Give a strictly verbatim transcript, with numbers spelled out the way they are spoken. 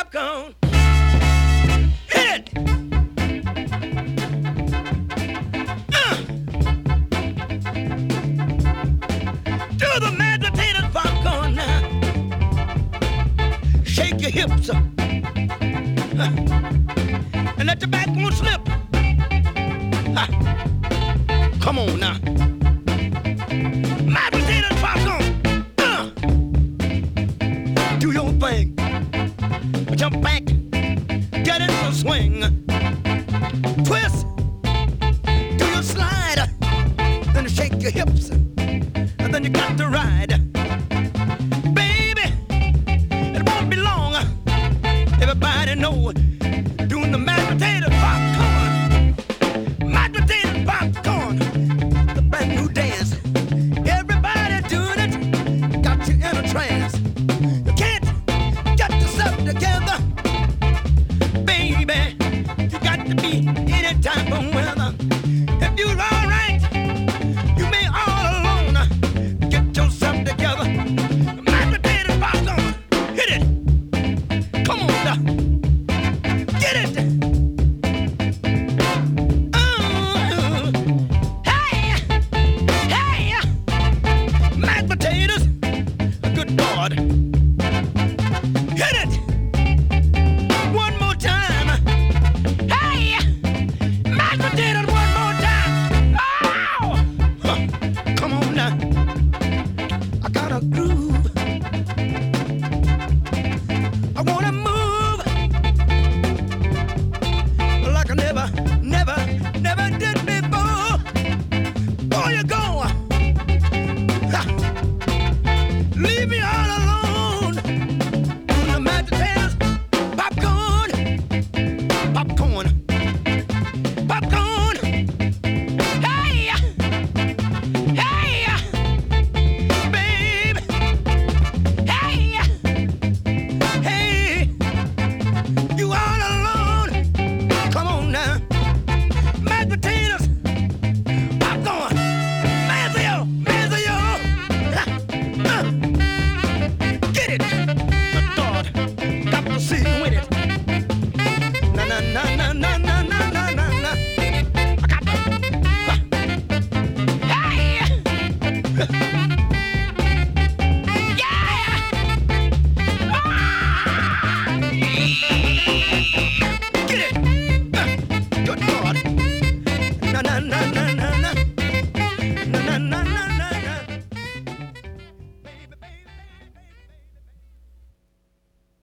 popcorn. Hit it! Uh. Do the mashed potato popcorn now. Shake your hips up. Uh. And let your backbone slip. Uh. Come on now. Mashed potato popcorn. Uh. Do your thing. Jump back. Get in the swing. Twist. Do your slide. Then shake your hips. And then you got to ride. Baby, it won't be long. Everybody know. Doing the mashed potato popcorn. Mashed potato popcorn. The brand new dance. Everybody doing it. Got you in a trance. You can't get yourself together. Baby, you got to be any type of weather. If you're alright.